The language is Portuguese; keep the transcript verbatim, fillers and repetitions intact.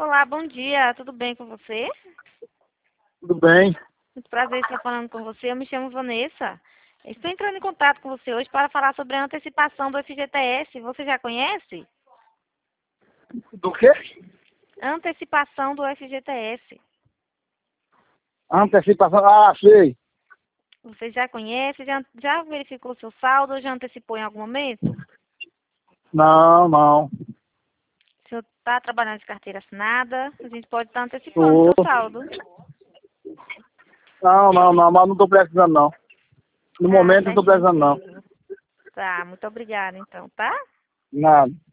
Olá, bom dia. Tudo bem com você? Tudo bem? Muito prazer estar falando com você. Eu me chamo Vanessa. Estou entrando em contato com você hoje para falar sobre a antecipação do F G T S. Você já conhece? Do quê? Antecipação do F G T S. Antecipação. Ah, sei. Você já conhece? Já, já verificou seu saldo ou já antecipou em algum momento? Não, não. Se você está trabalhando de carteira assinada, a gente pode estar antecipando Tô. seu saldo. Não, não, não, mas não estou precisando, não. No Ah, momento não estou certinho, precisando, não. Pedro. Tá, muito obrigada então, tá? Nada.